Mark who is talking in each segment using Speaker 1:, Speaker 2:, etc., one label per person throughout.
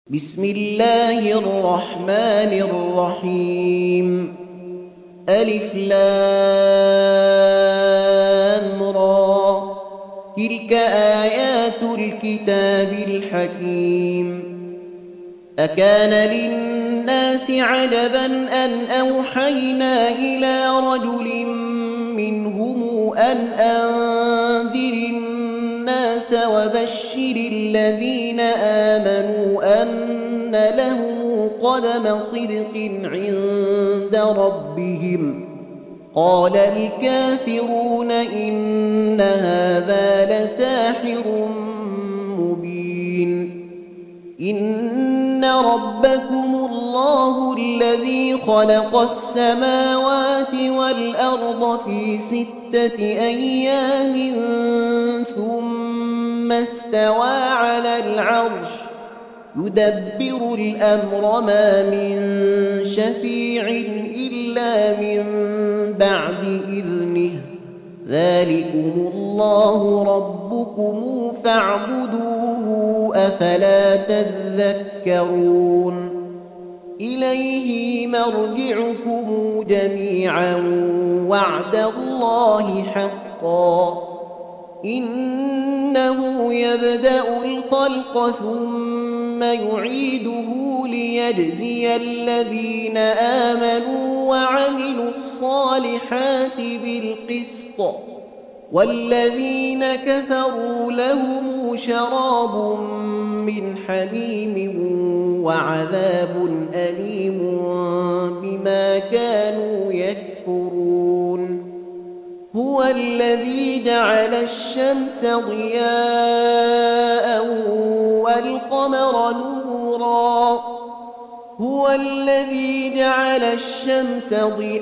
Speaker 1: بسم الله الرحمن الرحيم. ألف لام را، تلك آيات الكتاب الحكيم. أكان للناس عجبا أن أوحينا إلى رجل منهم أن أنذر الناس وبشر الذين آمنوا أن لهم قدم صدق عند ربهم. قال الكافرون إن هذا لساحر مبين. إن ربكم الله الذي خلق السماوات والأرض في 6 أيام ثم استوى على العرش يدبر الأمر ما من شفيع إلا من بعد إذنه. ذلكم الله ربكم فاعبدوه أفلا تذكرون. إليه مرجعكم جميعا وعد الله حقا. إنه يبدأ الخلق ثم يعيده ليجزي الذين آمنوا وعملوا الصالحات بالقسط، والذين كفروا لهم شراب من حميم وعذاب أليم بما كانوا يكفرون. هو الذي جعل الشمس ضياء والقمر نورا. هو الذي جعل الشمس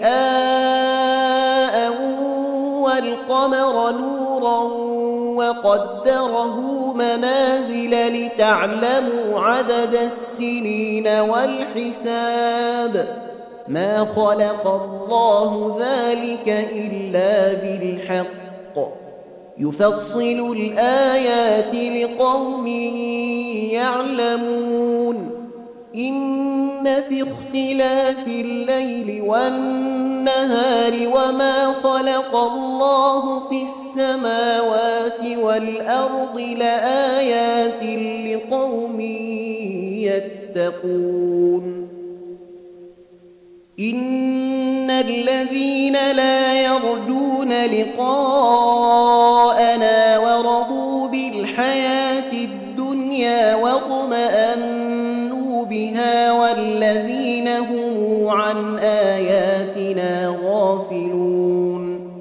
Speaker 1: ضياء والقمر نورا وقدره منازل لتعلموا عدد السنين والحساب. ما خلق الله ذلك إلا بالحق. يفصل الآيات لقوم يعلمون. إن في اختلاف الليل والنهار وما خلق الله في السماوات والأرض لآيات لقوم يتقون. إن الذين لا يرجون لقاءنا ورضوا بالحياة الدنيا واطمأنوا بها والذين هم عن آياتنا غافلون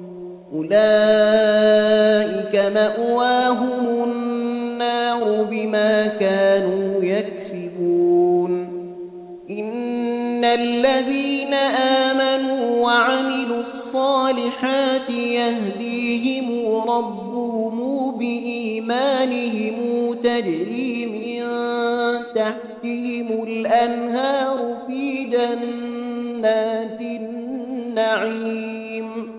Speaker 1: أولئك مأواهم النار بما كانوا يكسبون. إن الذين آمنوا وعملوا الصالحات يهديهم ربهم بإيمانهم تجري من تحتهم الأنهار في جنات النعيم.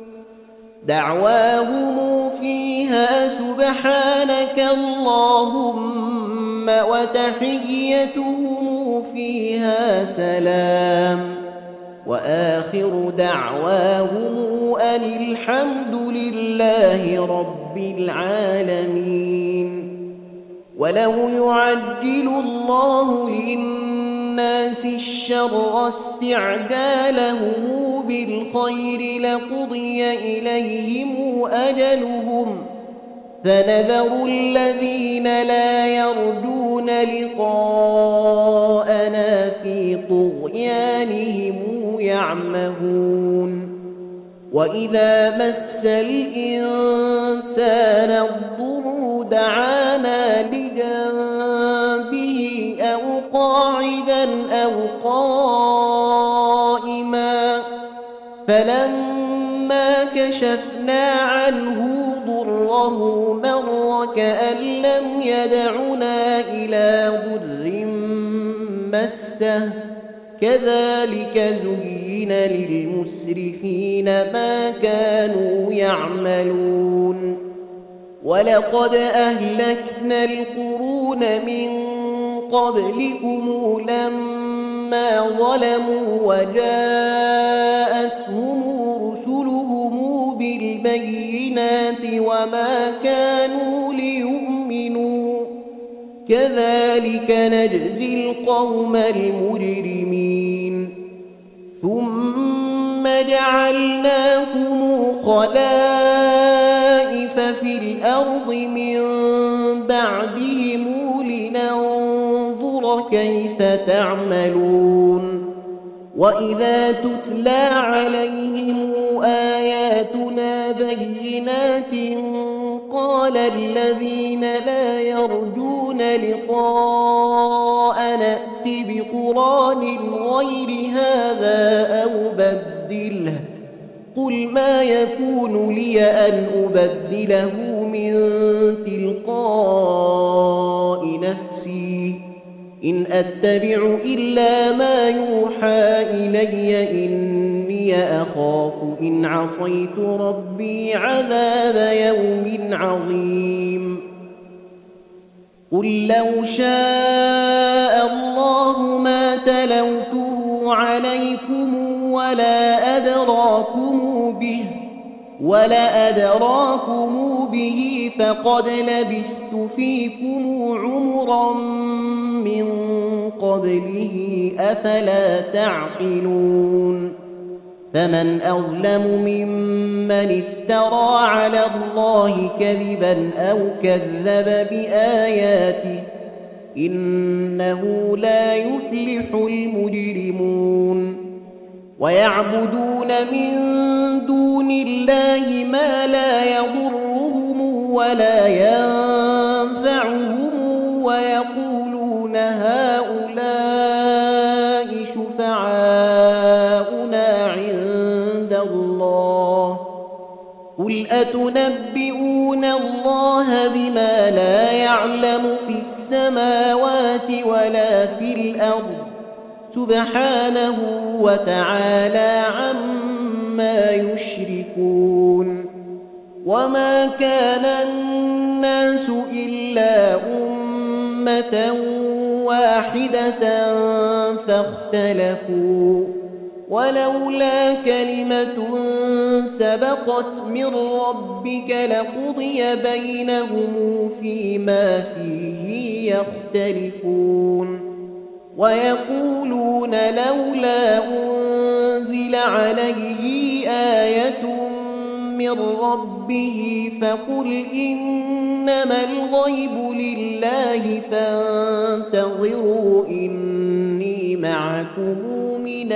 Speaker 1: دعواهم فيها سبحانك اللهم وتحيتهم فيها سلام. وآخر دعواهم أن الحمد لله رب العالمين. ولو يعجل الله للناس الشر استعجالهم بالخير لقضي إليهم أجلهم فنذر الذين لا يرجون لقاءنا في طغيانهم يعمهون. وإذا مس الإنسان الضر دعانا لجنبه أو قاعدا أو قائما فلما كشفنا عنه ضره مر كأن لم يدعنا إلى ضر مسه. كذلك زين للمسرفين ما كانوا يعملون. ولقد أهلكنا القرون من قبلكم لما ظلموا وجاءتهم رسلهم بالبينات وما كانوا ليؤمنوا كذلك نجزي القوم المجرمين ثم جعلناكم خلائف في الأرض من بعدهم لننظر كيف تعملون وإذا تتلى عليهم آياتنا بينات قال الذين لا يرجون لقاء نأت بقرآن غير هذا أو بدله قل ما يكون لي أن أبدله من تلقاء نفسي إن أتبع إلا ما يوحى إلي إني أخاف إن عصيت ربي عذاب يوم عظيم قل لو شاء الله ما تلوته عليكم ولا أدراكم به فقد لبثت فيكم عمرا من قبله أفلا تعقلون فمن أظلم ممن افترى على الله كذبا أو كذب بآياته إنه لا يفلح المجرمون ويعبدون من دون الله ما لا يضرهم ولا ينفعهم ويقولون هؤلاء شفعاؤنا عند الله قل أتنبئون الله بما لا يعلم في السماوات ولا في الأرض سبحانه وتعالى عما يشركون وما كان الناس إلا أمة واحدة فاختلفوا ولولا كلمة سبقت من ربك لقضي بينهم فيما فيه يختلفون ويقولون لولا أنزل عليه آية من ربه فقل إنما الغيب لله فانتظروا إني معكم من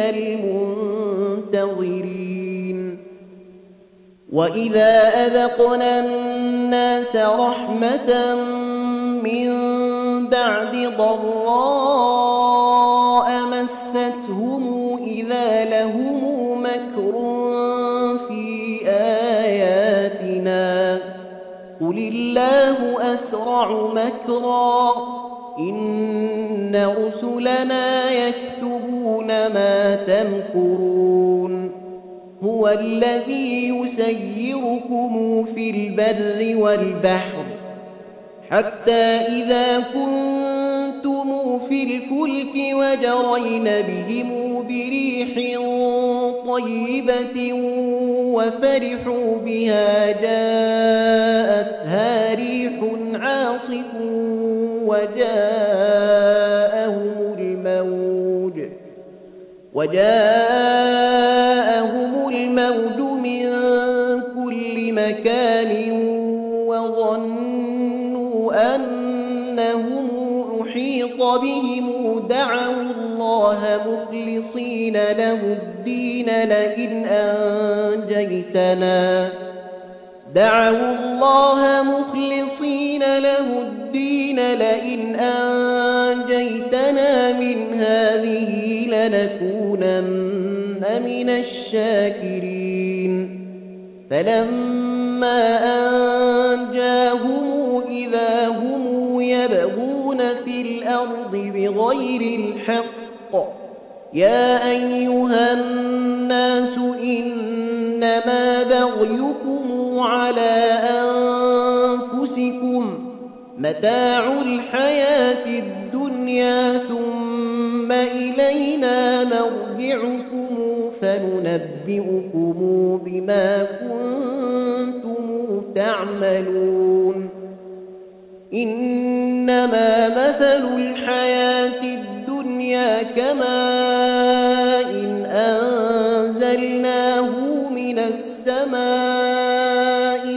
Speaker 1: المنتظرين وإذا أذقنا الناس رحمة من بعد ضراء مستهم إذا لهم مكر في آياتنا قل الله أسرع مكرا إن رسلنا يكتبون ما تمكرون هو الذي يسيركم في البر والبحر حتى إذا كنتم في الفلك وجرين بهم بريح طيبة وفرحوا بها جاءتها ريح عاصف وجاءهم الموج من كل مكان وظنوا أنهم أحيط بهم دعوا الله مخلصين له الدين لئن أنجيتنا من هذه لنكونن من الشاكرين فلما أنجاهم إذا هم يبغون في الأرض بغير الحق يا أيها الناس إنما بغيكم على أنفسكم متاع الحياة الدنيا ثم إلينا مرجعكم فننبئكم بما كنتم تعملون إنما مثل الحياة الدنيا كماء إن أنزلناه من السماء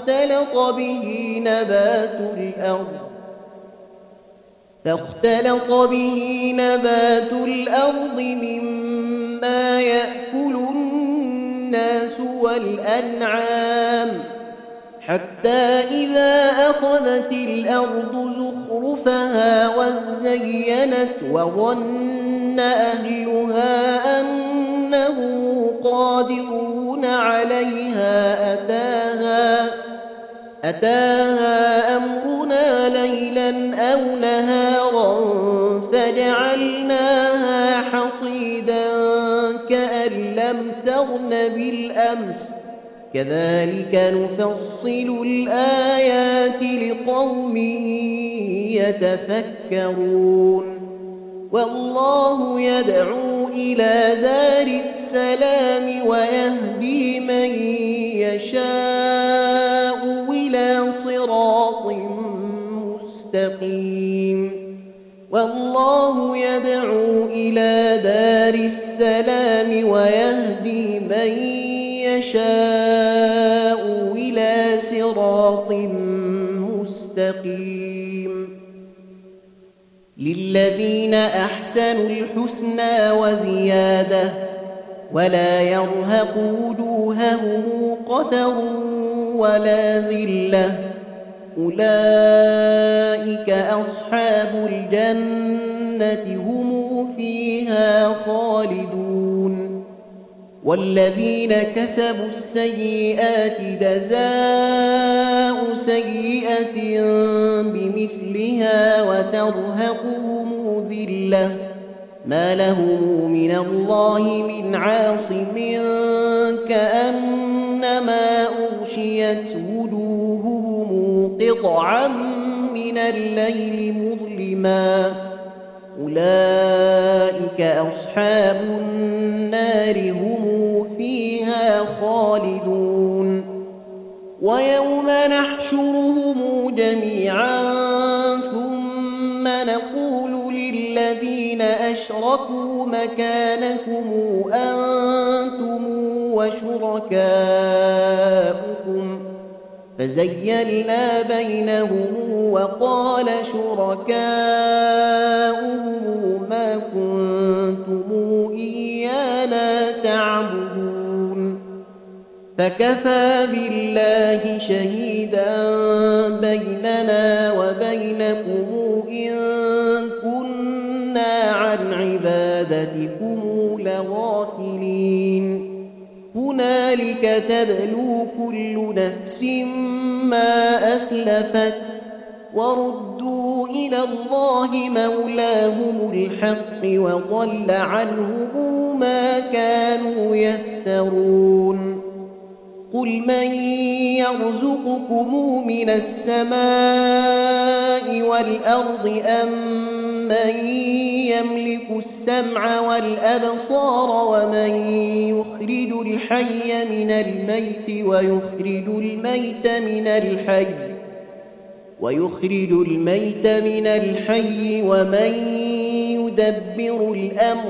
Speaker 1: فاختلط به نبات الأرض مما يأكل الناس والأنعام حتى إذا أخذت الأرض زخرفها وزينت وظن أهلها أنه قادرون عليها أتاها أمرنا ليلا أو نهارا فجعلناها حصيدا كأن لم تغن بالأمس كذلك نفصل الآيات لقوم يتفكرون والله يدعو إلى دار السلام ويهدي من يشاء إلى صراط مستقيم والله يدعو إلى دار السلام ويهدي من يشاء إلى صراط مستقيم للذين أحسنوا الحسنى وزيادة ولا يرهق وجوههم قتر ولا ذلة أولئك أصحاب الجنة هم فيها خالدون والذين كسبوا السيئات جزاء سيئة بمثلها وترهقهم ذلة ما لهم من الله من عاصم كأنما أغشيت وجوههم قطعا من الليل مظلما أولئك أصحاب النار هم فيها خالدون ويوم نحشرهم جميعا ثم نقول للذين أشركوا مكانكم أنتم وشركاؤكم فزيّلنا بينهم وقال شركاؤهم ما كنتم إيانا تعبدون فكفى بالله شهيدا بيننا وبينكم إن كنا عن عبادتكم لغافلين هنالك تبلو كل نفس ما أسلفت وردوا إلى الله مولاهم الحق وضل عنهم ما كانوا يفترون قل من يرزقكم من السماء والأرض أم من يملك السمع والأبصار ومن يخرج الحي من الميت ويخرج الميت من الحي ومن يدبر الأمر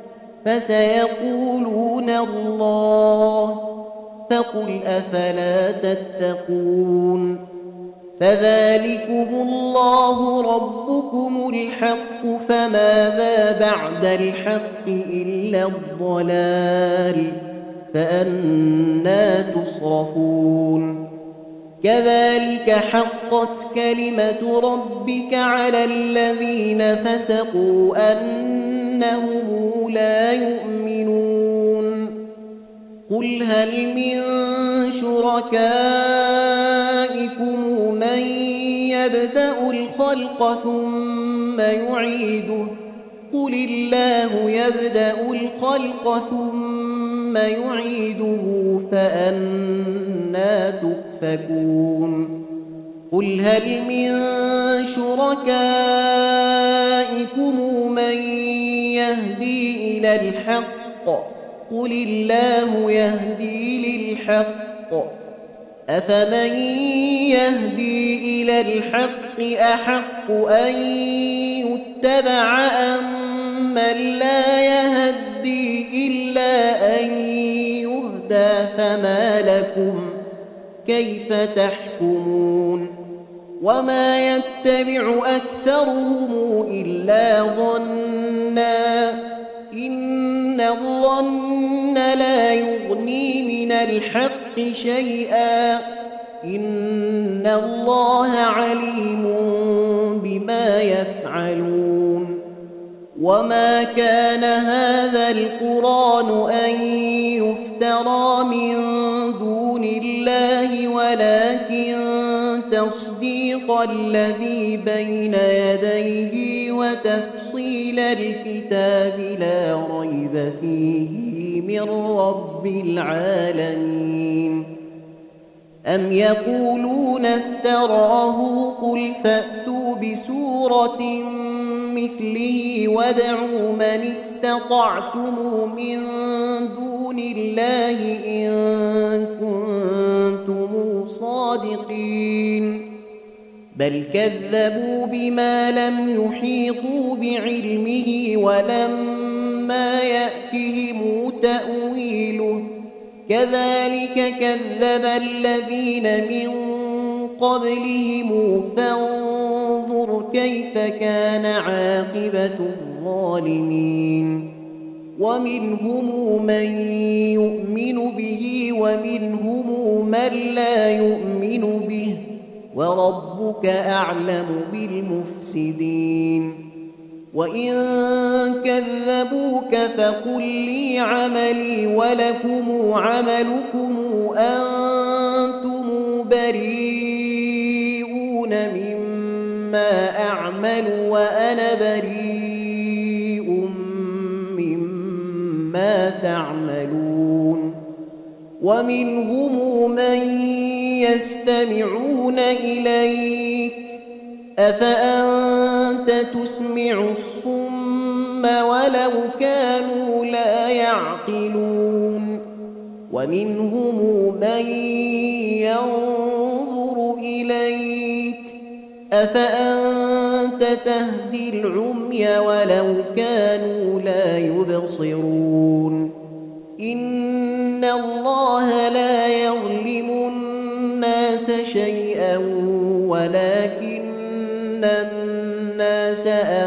Speaker 1: فسيقولون الله فقل أفلا تتقون فذلكم الله ربكم الحق فماذا بعد الحق إلا الضلال فأنى تصرفون كذلك حقت كلمة ربك على الذين فسقوا أنهم لا يؤمنون قل هل من شركائكم من يبدأ الخلق ثم يعيده قل الله يبدأ الخلق ثم يعيده فأنى تؤفكون قل هل من شركائكم من يهدي إلى الحق قل الله يهدي للحق أفمن يهدي إلى الحق أحق أن يتبع أم من لا يهدي إلا أن يهدى فما لكم كيف تحكمون وما يتبع أكثرهم إلا ظنا إن الظن لا يغني من الحق شيئا إن الله عليم بما يفعلون وما كان هذا القرآن أن يفترى من دون الله ولكن تصديق الذي بين يديه وتفصيل الكتاب لا ريب فيه من رب العالمين أم يقولون افتراه قل فأتوا بسورة مثله وادعوا من استطعتم من دون الله إن كنتم صادقين بل كذبوا بما لم يحيطوا بعلمه ولما يأتهم تأويله كذلك كذب الذين من قبلهم فانظر كيف كان عاقبة الظالمين ومنهم من يؤمن به ومنهم من لا يؤمن به وربك أعلم بالمفسدين وإن كذبوك فقل لي عملي ولكم عملكم أنتم بريئون مما أعمل وأنا بريء مما تعملون ومنهم من يستمعون إليك أفأنت تسمع الصم ولو كانوا لا يعقلون ومنهم من ينظر إليك أفأنت تهدي العمي ولو كانوا لا يبصرون إن الله لا يظلم الناس شيئا ولكن الناس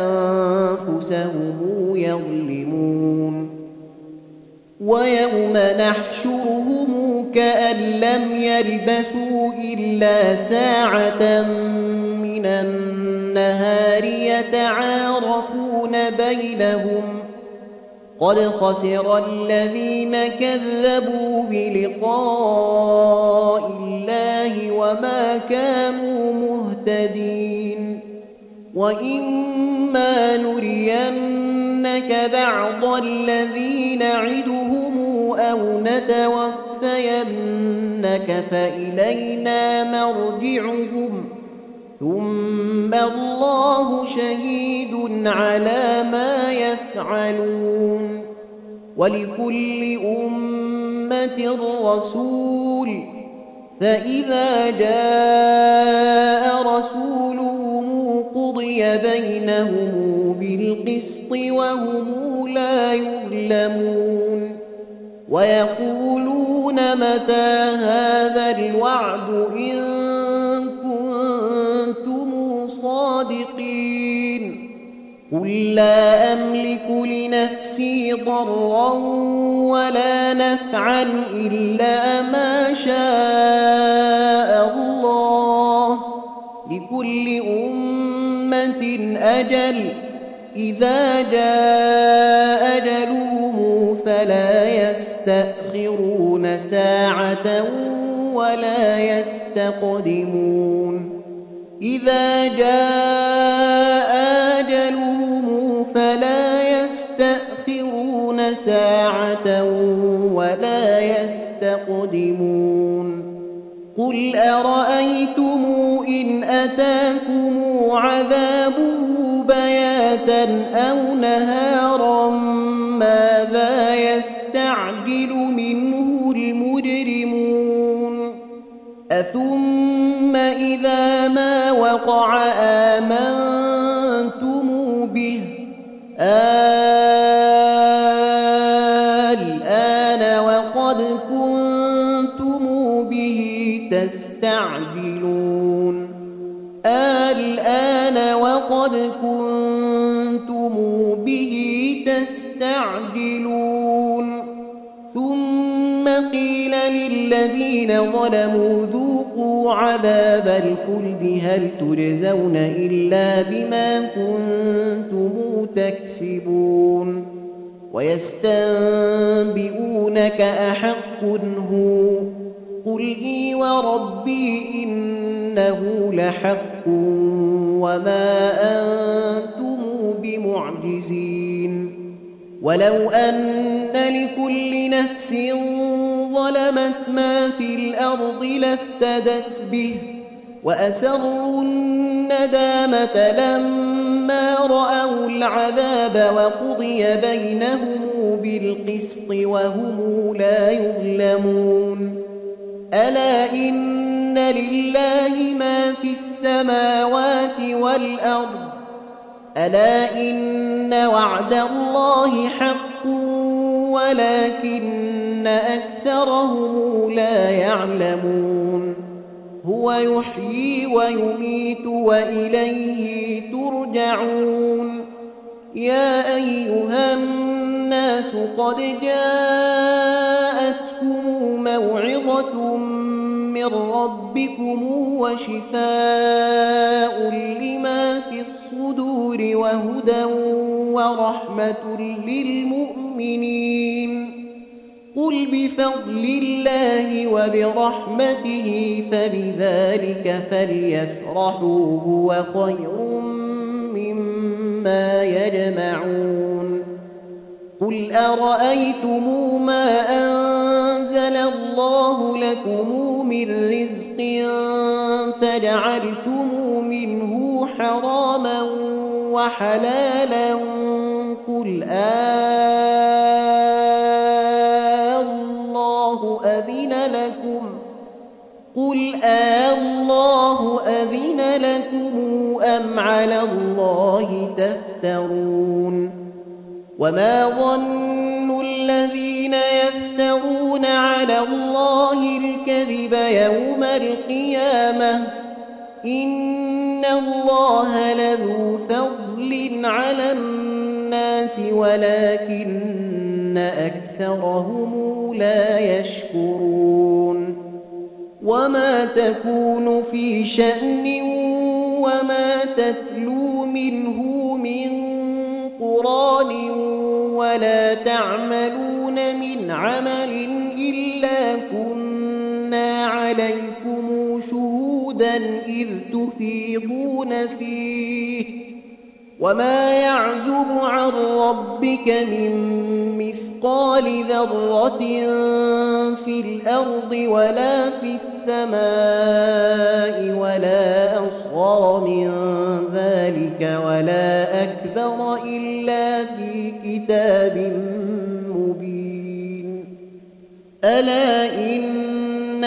Speaker 1: أنفسهم يظلمون ويوم نحشرهم كأن لم يلبثوا إلا ساعة من النهار يتعارفون بينهم قد خسر الذين كذبوا بلقاء الله وما كانوا مهتدين وإما نرينك بعض الذي نعدهم أو نتوفينك فإلينا مرجعهم ثم الله شهيد على ما يفعلون ولكل أمة رسول فإذا جاء رسولهم قضي بينهم بالقسط وهم لا يظلمون ويقولون متى هذا الوعد إن كنتم صادقين قل لا أملك لنفسي ضرا ولا نفعا إلا ما شاء الله لكل أمة أجل إذا جاء أجلهم فلا يستأخرون ساعة ولا يستقدمون إذا جاء أجلهم فلا يستأخرون ساعة ولا يستقدمون قل أرأيتم إن أتاكم عذابه بياتا أو نهارا ماذا يستعجل منه المجرمون أثم إذا ما وقع آمنتم به الآن وقد كنتم به تستعجلون الآن وقد كنتم به تستعجلون ثم قيل للذين ظلموا ذوقوا عذاب الخلد هل تجزون إلا بما كنتم تكسبون ويستنبئونك أحق هو قل إي وربي إنه لحق وما أنتم بمعجزين ولو أن لكل نفس ظلمت ما في الأرض لافتدت به وأسروا الندامة لما رأوا العذاب وقضي بينهم بالقسط وهم لا يظلمون ألا إن لله ما في السماوات والأرض ألا إن وعد الله حق ولكن أكثرهم لا يعلمون هو يحيي ويميت وإليه ترجعون يا أيها الناس قد جاءتكم موعظة من ربكم وشفاء لما في الصدور وهدى ورحمة للمؤمنين قل بفضل الله وبرحمته فبذلك فليفرحوا هو خير مما يجمعون قل أرأيتم ما أنزل الله لكم من رزق فجعلتم منه حراما وحلالا قل الله أذن لكم أم على الله تفترون وما ظن الذين يفترون على الله الكذب يوم القيامة إن الله لذو فضل على الناس ولكن أكثرهم لا يشكرون وما تكون في شأن وما تتلو منه من قرآن ولا تعملون من عمل إلا كنا عليكم شهودا إذ تفيضون فيه وما يعزب عن ربك من مثقال ذرة في الأرض ولا في السماء ولا أصغر من ذلك ولا أكبر إلا في كتاب مبين ألا إن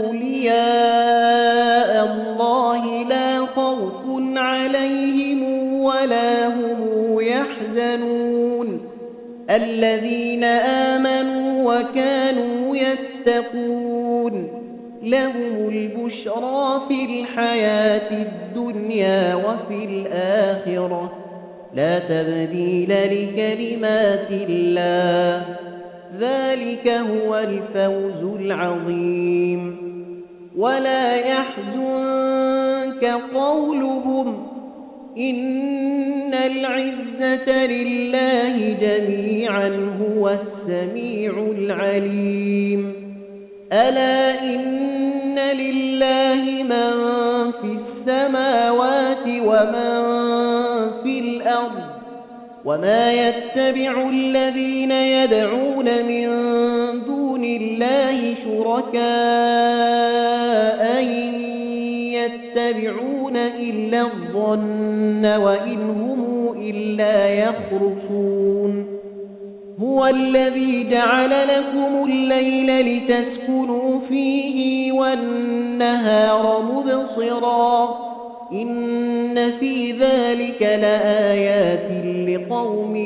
Speaker 1: أولياء الله لا خوف عليهم ولا هم يحزنون الذين آمنوا وكانوا يتقون لهم البشرى في الحياة الدنيا وفي الآخرة لا تبديل لكلمات الله ذلك هو الفوز العظيم ولا يحزنك قولهم إن العزة لله جميعا هو السميع العليم ألا إن لله من في السماوات ومن في الأرض وما يتبع الذين يدعون من دون الله شركاء يتبعون إلا الظن وإن هم إلا يخرصون هو الذي جعل لكم الليل لتسكنوا فيه والنهار مبصرا إن في ذلك لآيات لقوم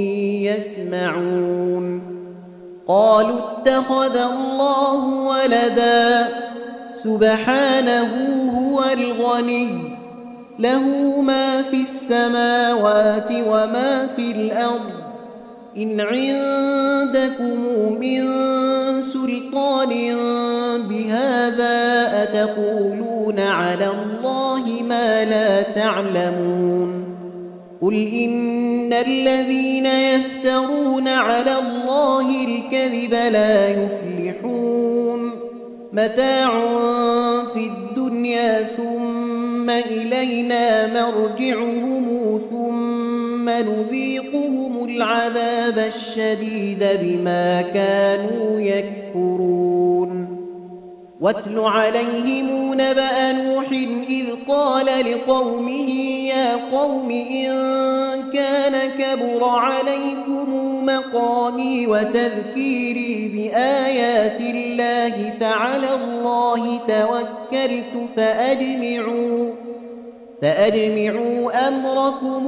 Speaker 1: يسمعون قالوا اتخذ الله ولدا سبحانه هو الغني له ما في السماوات وما في الأرض إن عندكم من سلطان بهذا أتقولون على الله ما لا تعلمون قل إن الذين يفترون على الله الكذب لا يفلحون متاع في الدنيا ثم إلينا مرجعهم ثم نذيقهم العذاب الشديد بما كانوا يكفرون واتل عليهم نبأ نوح إذ قال لقومه يا قوم إن كان كبر عليكم مقامي وتذكيري بآيات الله فعلى الله توكلت فأجمعوا أمركم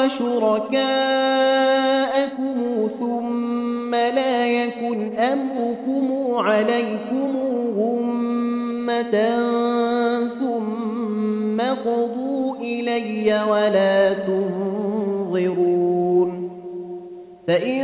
Speaker 1: وشركاءكم ثم لا يكن أمركم عليكم غمة ثم قضوا إلي ولا تنظرون فإن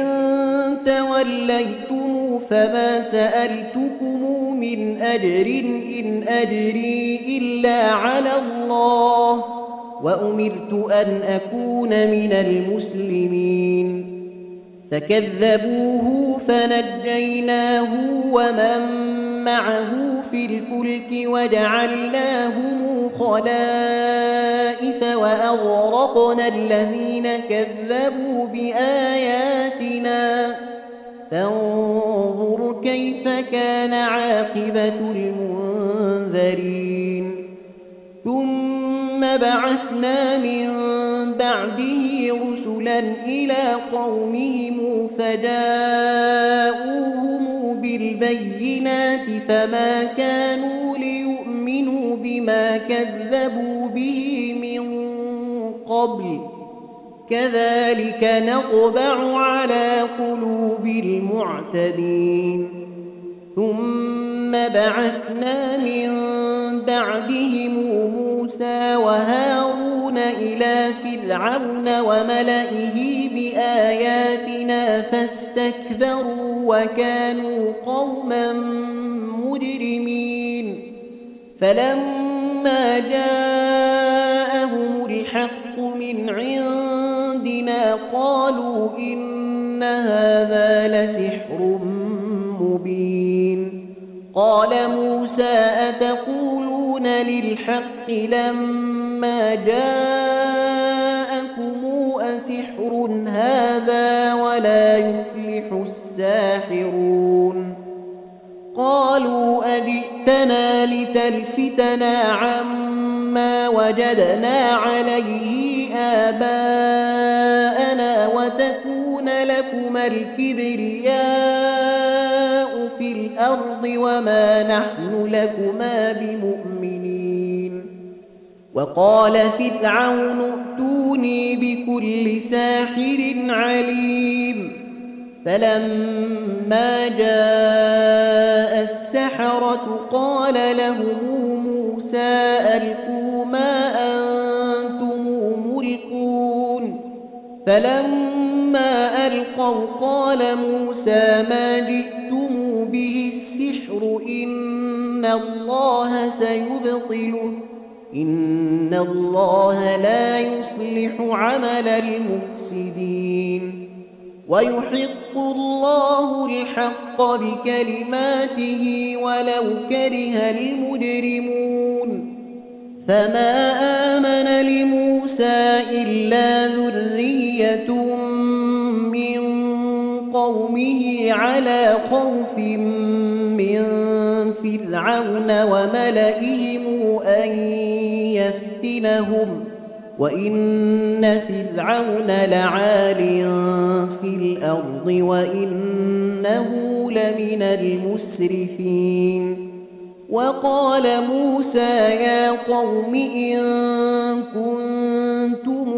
Speaker 1: توليتم فما سألتكم من أجر إن أجري إلا على الله وأمرت أن أكون من المسلمين فكذبوه فنجيناه ومن معه في الفلك وجعلناهم خلائف وأغرقنا الذين كذبوا بآياتنا فانظر كيف كان عاقبة المنذرين ثم بعثنا من بعده رسلا إلى قومهم فجاءوهم بالبينات فما كانوا ليؤمنوا بما كذبوا به من قبل كذلك نطبع على قلوب المعتدين ثم بعثنا من بعدهم موسى وهارون إلى فرعون وملئه بآياتنا فاستكبروا وكانوا قوما مجرمين فلما جاءهم الحق من عندنا قالوا إن هذا لسحر مبين قال موسى أتقولون للحق لما جاءكم أسحر هذا ولا يفلح الساحرون قالوا أجئتنا لتلفتنا عما وجدنا عليه آباءنا وتكون لكما الكبرياء في الأرض وما نحن لكما بمؤمنين وقال فرعون ائتوني بكل ساحر عليم فلما جاء السحرة قال لهم موسى ألقوا ما أنتم ملقون فلما ألقوا قال موسى ما جئتم به السحر إن الله سيبطله إن الله لا يصلح عمل المفسدين ويحق الله الحق بكلماته ولو كره المجرمون فما آمن لموسى إلا ذرية من قومه على خوف من فرعون وملئهم أن يفتنهم وإن فرعون لعال في الأرض وإنه لمن المسرفين وقال موسى يا قوم إن كنتم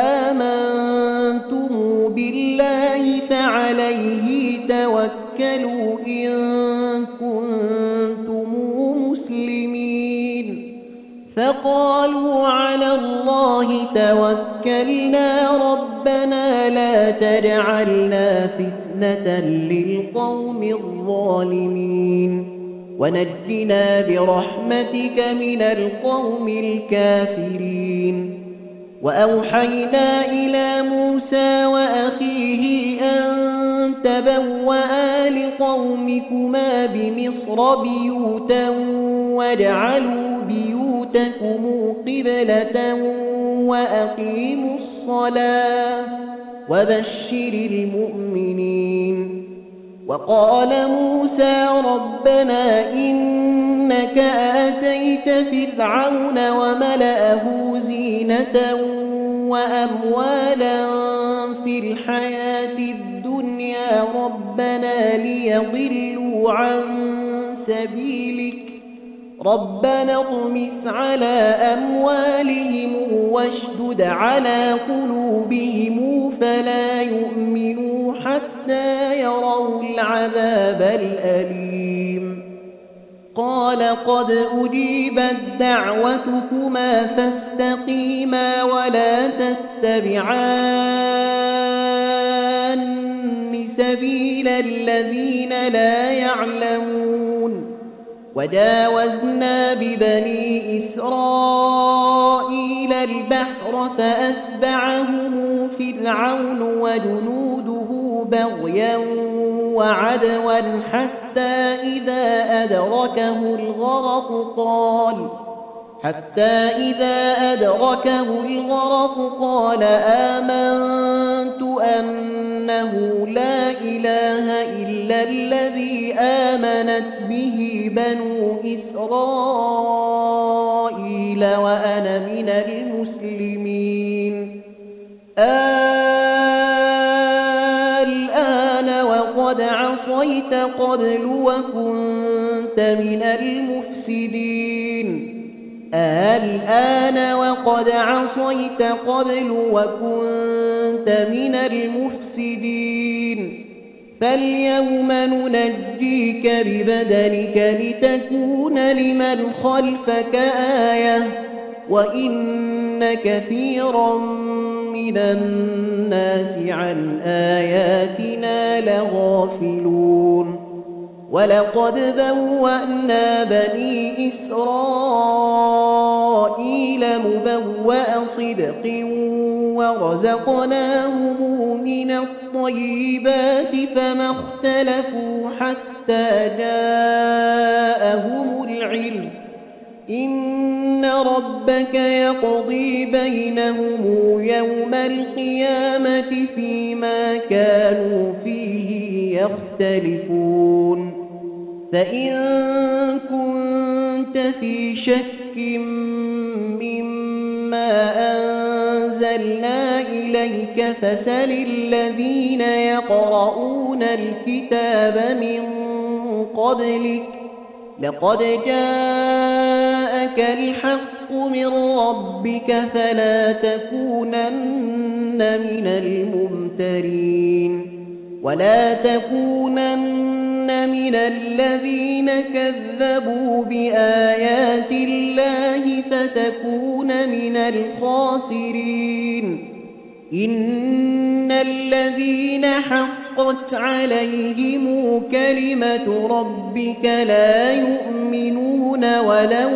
Speaker 1: آمنتم بالله فعليه توكلوا إن كنتم مسلمين فقالوا على الله توكلنا ربنا لا تجعلنا فتنة للقوم الظالمين ونجنا برحمتك من القوم الكافرين وأوحينا إلى موسى وأخيه أن تبوأ لقومكما بمصر بيوتا واجعلوا بيوتكم قبلة وأقيموا الصلاة وبشر المؤمنين وقال موسى ربنا إنك آتيت فرعون وملأه زينة وأموالا في الحياة الدنيا ربنا ليضلوا عن سبيلك ربنا اطمس على أموالهم واشدد على قلوبهم فلا يؤمنوا حتى يروا العذاب الأليم قال قد أجيبت دعوتكما فاستقيما ولا تتبعان سبيل الذين لا يعلمون وجاوزنا ببني إسرائيل البحر فأتبعهم فرعون وجنوده بغيا وعدوا حتى إذا أدركه الغرق قال آمنت أنه لا إله إلا الذي آمنت به بنو إسرائيل وأنا من المسلمين الآن وقد عصيت قبل وكنت من المفسدين فاليوم ننجيك ببدنك لتكون لمن خلفك آية وإن كثيرا من الناس عن آياتنا لغافلون ولقد بوأنا بني إسرائيل مبوأ صدق ورزقناهم من الطيبات فما اختلفوا حتى جاءهم العلم إن ربك يقضي بينهم يوم القيامة فيما كانوا فيه يختلفون فإن كنت في شك مما أنزلنا إليك فسل الذين يقرؤون الكتاب من قبلك لقد جاءك الحق من ربك فلا تكونن من الممترين ولا تكونن من الذين كذبوا بآيات الله فتكون من الخاسرين إن الذين حقت عليهم كلمة ربك لا يؤمنون ولو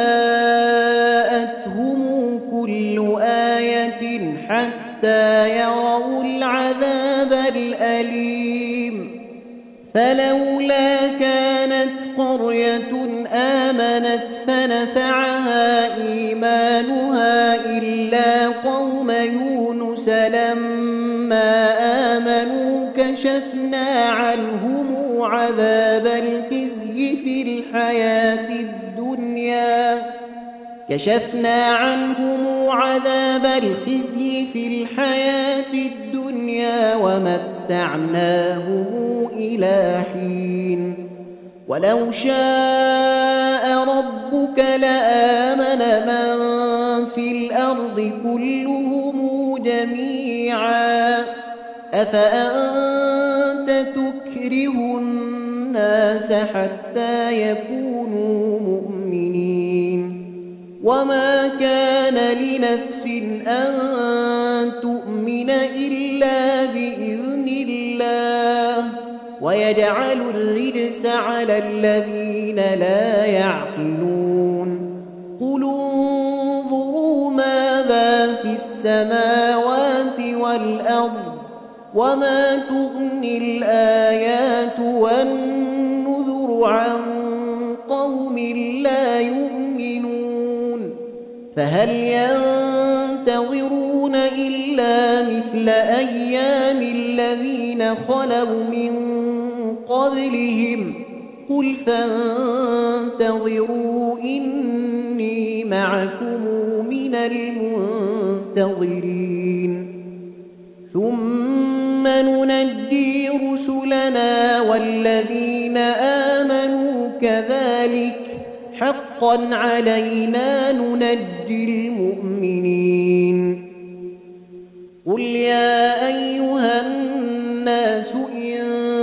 Speaker 1: جاءتهم كل آية حتى يروا العذاب الأليم فلولا كانت قرية آمنت فنفعها إيمانها إلا قوم يونس لما آمنوا كشفنا عنهم عذاب الخزي في الحياة الدنيا كشفنا عنهم عذاب الخزي في الحياة الدنيا ومتعناهم إلى حين ولو شاء ربك لآمن من في الأرض كلهم جميعا أفأنت تكره الناس حتى يكونوا مؤمنين وما كان لنفس أن تؤمن إلا بإذن الله ويجعل الرجس على الذين لا يعقلون قل انظروا ماذا في السماوات والأرض وما تغني الآيات والنذر عن قوم لا يؤمنون فهل ينتظرون إلا مثل أيام الذين خلوا من قبلهم قل فانتظروا إني معكم من المنتظرين ثم ننجي رسلنا والذين آمنوا كذلك حقا علينا ننجي المؤمنين قل يا أيها الناس إن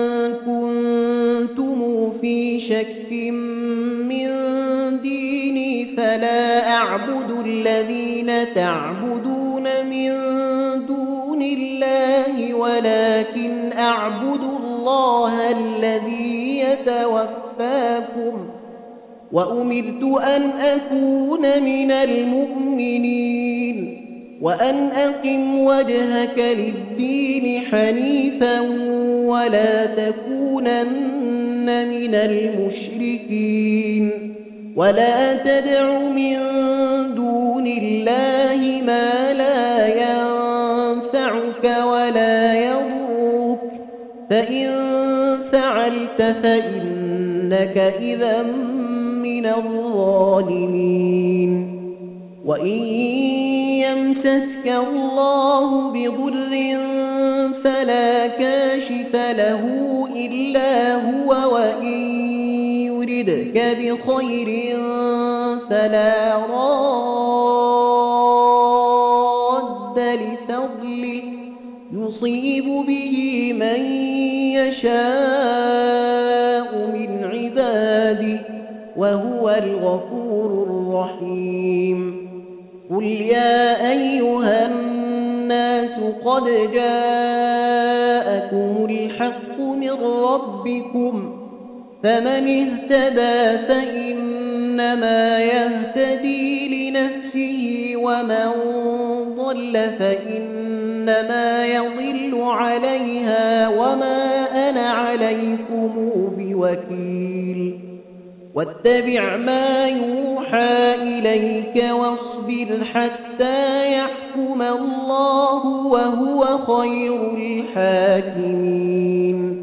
Speaker 1: كنتم في شك من ديني فلا أعبد الذين تعبدون من دون الله ولكن أعبد الله الذي يتوفاكم وأمرت أن أكون من المؤمنين وأن أقم وجهك للدين حنيفا ولا تكونن من المشركين ولا تدع من دون الله ما لا ينفعك ولا يضرك فإن فعلت فإنك إذا من الظالمين وإن يمسسك الله بضر فلا كاشف له إلا هو وإن يردك بخير فلا راد لفضله يصيب به من يشاء من عباده وهو الغفور الرحيم قل يا أيها الناس قد جاءكم الحق من ربكم فمن اهتدى فإنما يهتدي لنفسه ومن ضل فإنما يضل عليها وما أنا عليكم بوكيل واتبع ما يوحى إليك واصبر حتى يحكم الله وهو خير الحاكمين